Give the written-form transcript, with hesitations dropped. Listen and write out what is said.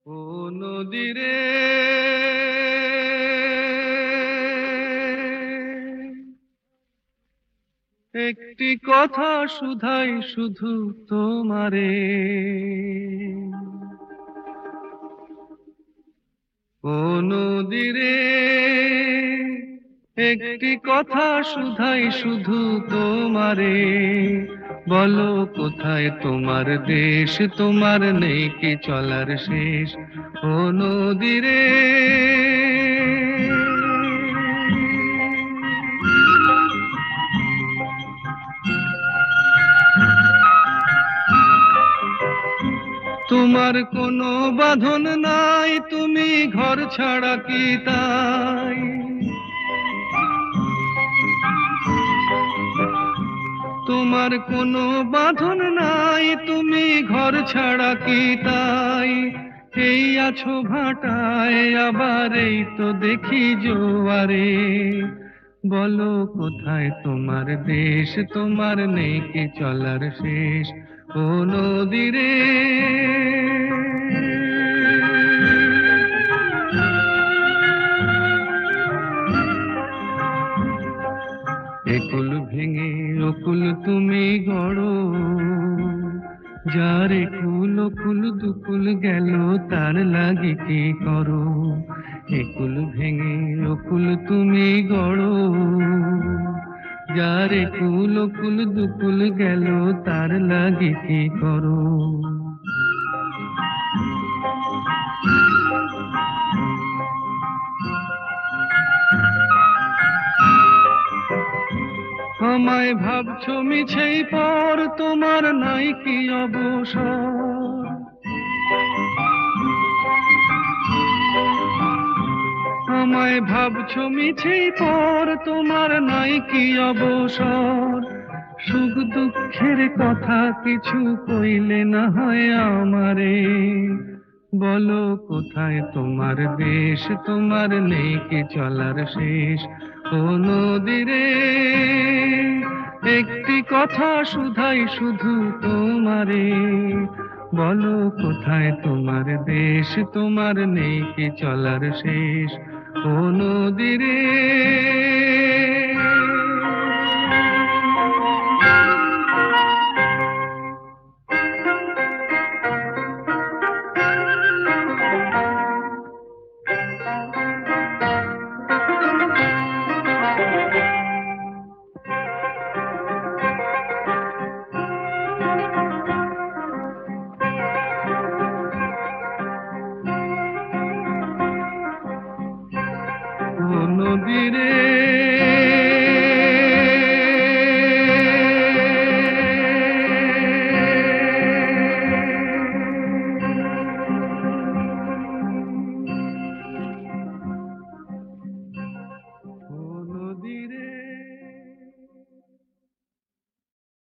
ও নদীরে একটি কথা শুধাই শুধু তোমারে। ও নদীরে একটি কথা শুধাই শুধু তোমারে। বলো কোথায় তোমার দেশ, তোমার নেই কি চলার শেষ। ও নদীরে তোমার কোনো বাঁধন নাই, তুমি ঘর ছাড়া কি তাই। তোমার কোনো বাঁধন নাই, তুমি ঘর ছাড়া কি তাই। এই আছো ভাটায়, আবার এই তো দেখি জোয়ারে। বলো কোথায় তোমার দেশ, তোমার নেই কি চলার শেষ। ও নদীরে একুল ভেঙে অকুল তুমি গড়ো, যার একুল অকুল দুকুল গেল তার লাগি কি করো। একুল ভেঙে অকুল তুমি গড়ো, যার একুল অকুল দুকুল গেল তার লাগি কি করো। আমায় ভাবছো মিছেই পর, তোমার নাই কি অবসর। আমায় ভাবছো মিছেই পর, তোমার নাই কি অবসর। সুখ দুঃখের কথা কিছু কইলে না হয় আমারে। বলো কোথায় তোমার দেশ, তোমার নেই কি চলার শেষ। ও নদীরে একটি কথা শুধাই শুধু তোমারে। বলো কোথায় তোমার দেশ, তোমার নেই কি চলার শেষ। ও নদীরে ও নদীরে